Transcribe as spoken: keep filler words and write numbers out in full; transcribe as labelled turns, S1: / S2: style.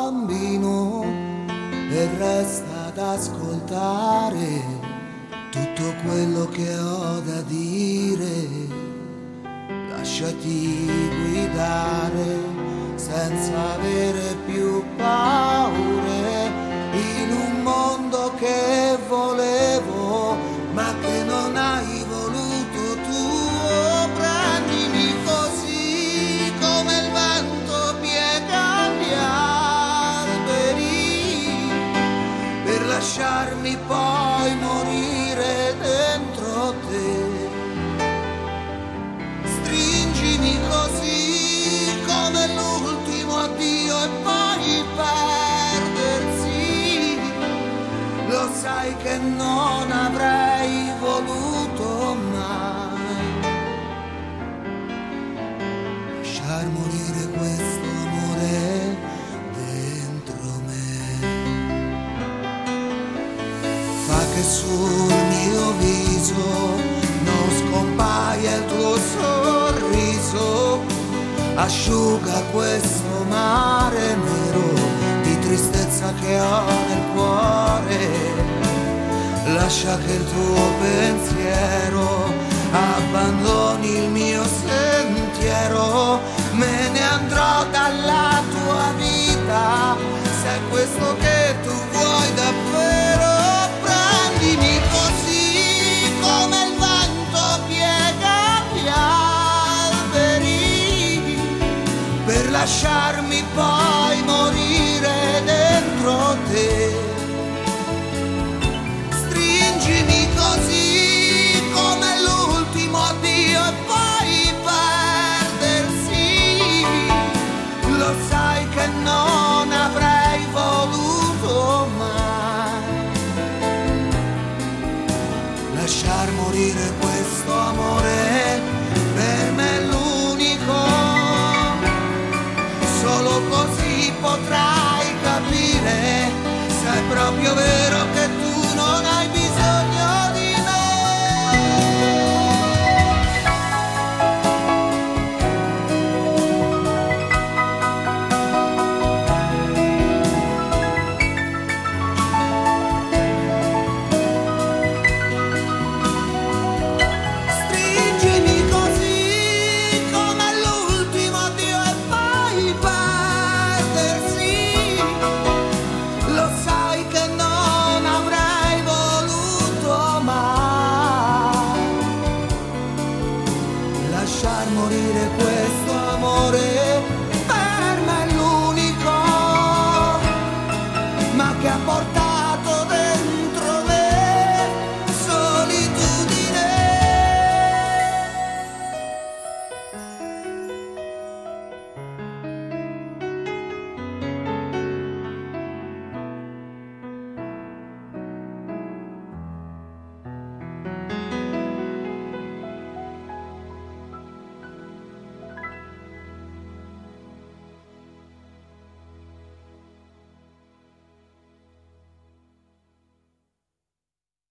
S1: bambino e resta ad ascoltare tutto quello che ho da dire. Lasciati guidare senza avere più paure in un mondo che volevo ma che non hai voluto tu. Prendimi così come il vento piega gli alberi per lasciarmi poi morire dentro te. Stringimi così come l'ultimo addio e poi perdersi. Lo sai che non avrei voluto mai lasciar morire questo amore dentro me. Fa che sul mio viso non scompaia il tuo sorriso, asciuga questo mare nero di tristezza che ho nel cuore. Lascia che il tuo pensiero abbandoni il mio sentiero. Me ne andrò dalla tua vita se è questo che tu vuoi davvero. Prendimi così come il vento piega gli alberi per lasciarmi poi morire dentro te. Stringimi così come l'ultimo addio e poi perdersi. Lo sai che non avrei voluto mai lasciar morire questo amore. Per me è l'unico, solo così potrai capire se è proprio vero